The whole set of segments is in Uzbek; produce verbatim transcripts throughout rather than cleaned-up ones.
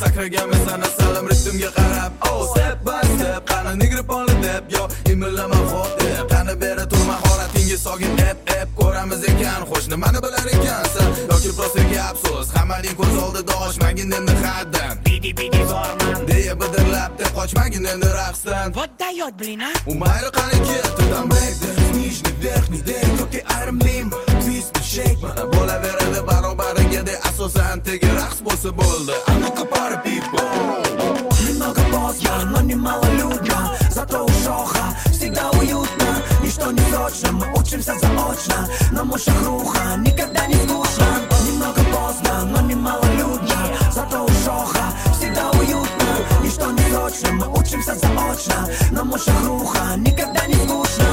sakraganmisan asalim ritmga qarab. Oh, step by step, qani nigri poli deb, yo imillama hop deb, qani beri tur mahoratinga sogin ep ep ko'ramiz ekan, xo'sh nimani bilar ekansan? Yoki prosta gap so'z, hammaning ko'z oldida oshmagin endi haddan. Bidi bidi zorman deya bidirlab deb qochmagin endi raqsdan. Вот дает, блин, а? U mayri qani ketdi tam breakdance, nijniy verniy dek, yoki ayrim lim, twist shake, mana bo'laveradi barobariga de, asosan tegi raqs bo'lsa bo'ldi. А ну-ка pari people. Немного поздно, но немало людно, зато у шоха всегда уютно. Ничто не срочно, мы учимся заочно, на ушах руха, никогда не скучно. Немного поздно, но немало людно, зато у шоха всегда уютно. Ничто не срочно, мы учимся заочно, на ушах руха, никогда не скучно.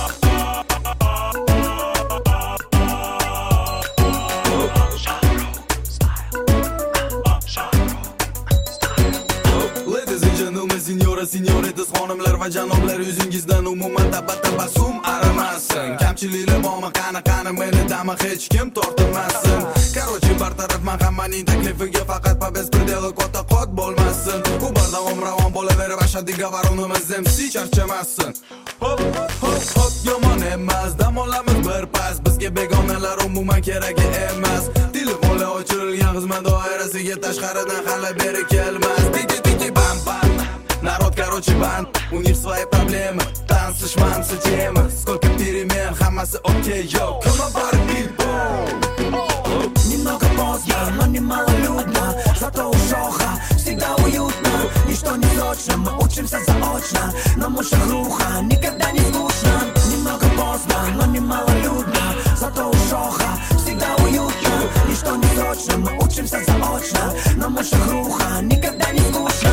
Signora, signoritas, xonimlar va janoblar, yuzingizdan umuman tabassum arimasin. Kamchiliklar bormi, qani qani meni dami hech kim tortmasin. Короче, bartarafman hammaning taklifiga, faqat pabes predeli katta qot bo'lmasin. U bardavom ravon bo'laverib, ashaddiy gavaronimiz M C charchamasin. Hop hop hop yomon emas, dam olamiz bir pas, bizga begonalar umuman kerak emas. Telefonlar o'chirilgan xizmat doirasiga tashqaridan hali beri kelmas. Digi digi bam bam. Народ, короче, банд, у них свои проблемы. Танцы, шманцы, темы, сколько перемен, хамасы, окей, йоу. Come on, party people. Немного поздно, но немало людно, зато у шоха всегда уютно. Ничто не срочно, мы учимся заочно, на ушах руха, никогда не скучно. Немного поздно, но немало людно, зато у шоха всегда уютно. Ничто не срочно, мы учимся заочно, на ушах руха, никогда не скучно.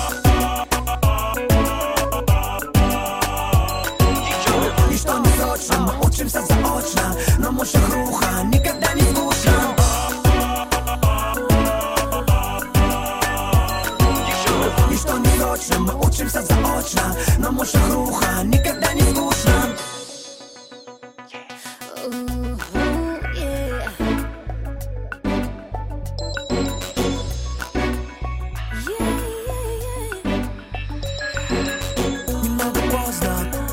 Мы учимся заочно, на ушах руха, никогда не скучно. Ничто не срочно, мы учимся заочно, на ушах руха, никогда не скучно. Немного поздно.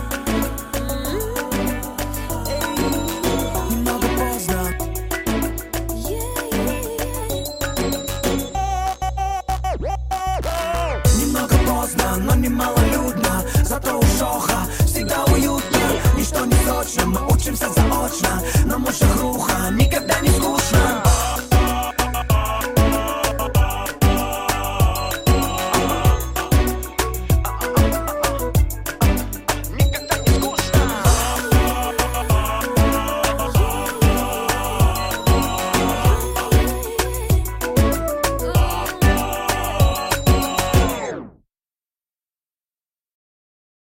Но немало людно, зато у шоха всегда уютно. Ничто не срочно, мы учимся заочно, на ушах руха, никогда